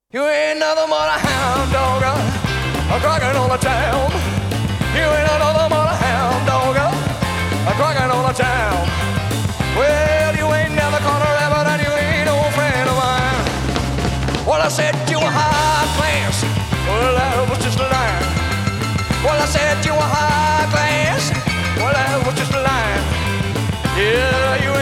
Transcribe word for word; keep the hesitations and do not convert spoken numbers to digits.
You ain't nothing but a hound dog, a cracking on the town. You ain't nothing but a hound dog, a cracking on the town. Well, you ain't never caught a rabbit and you ain't no friend of mine. Well, I said you were high class, well, that was just a lie. Well, I said you were high class, well, that was just a lie. Yeah, you